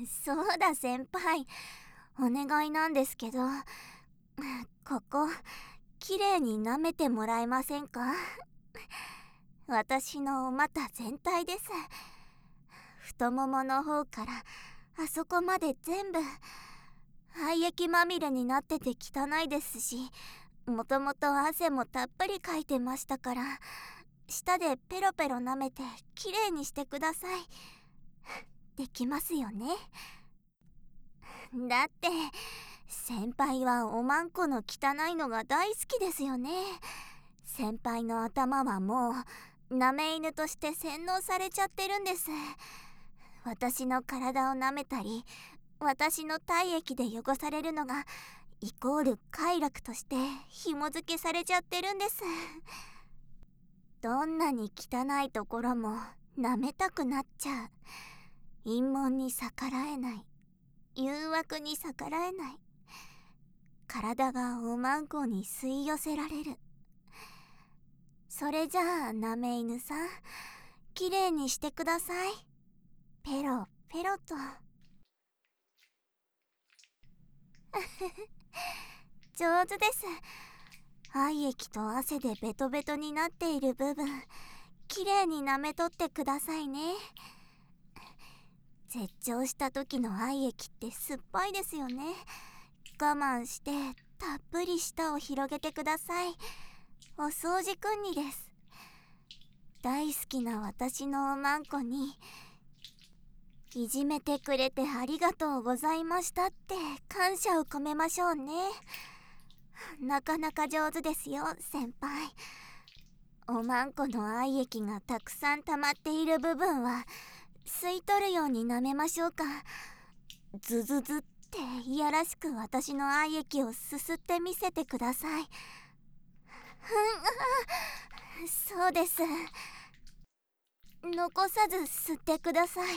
そうだ先輩、お願いなんですけど、ここきれいに舐めてもらえませんか？私のお股全体です。太ももの方からあそこまで全部廃液まみれになってて汚いですし、もともと汗もたっぷりかいてましたから、舌でペロペロ舐めてきれいにしてください。できますよね？だって先輩はおまんこの汚いのが大好きですよね。先輩の頭はもうなめ犬として洗脳されちゃってるんです。私の体を舐めたり、私の体液で汚されるのがイコール快楽として紐付けされちゃってるんです。どんなに汚いところも舐めたくなっちゃう。陰謀に逆らえない、誘惑に逆らえない、体がおまんこに吸い寄せられる。それじゃあなめ犬さん、きれいにしてください。ペロペロと。上手です。愛液と汗でベトベトになっている部分、きれいに舐めとってくださいね。絶頂した時の愛液って酸っぱいですよね。我慢してたっぷり舌を広げてください。お掃除くんにです。大好きな私のおまんこに、いじめてくれてありがとうございましたって感謝を込めましょうね。なかなか上手ですよ先輩。おまんこの愛液がたくさん溜まっている部分は吸い取るように舐めましょうか。ズズズっていやらしく私の愛液をすすってみせてください。そうです。残さず吸ってください。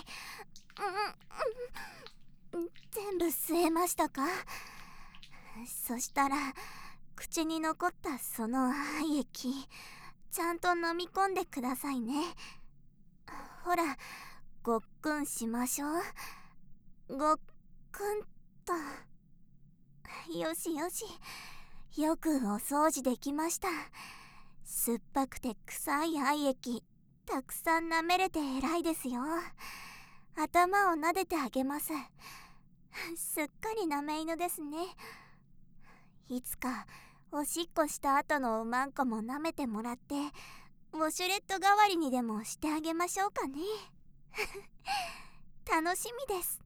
全部吸えましたか？そしたら口に残ったその愛液、ちゃんと飲み込んでくださいね。ほら、ごっくんしましょう。ごっくんと。よしよし、よくお掃除できました。酸っぱくて臭い愛液たくさん舐めれて偉いですよ。頭を撫でてあげます。すっかりなめ犬ですね。いつかおしっこした後のおまんこも舐めてもらって、ウォシュレット代わりにでもしてあげましょうかね。楽しみです。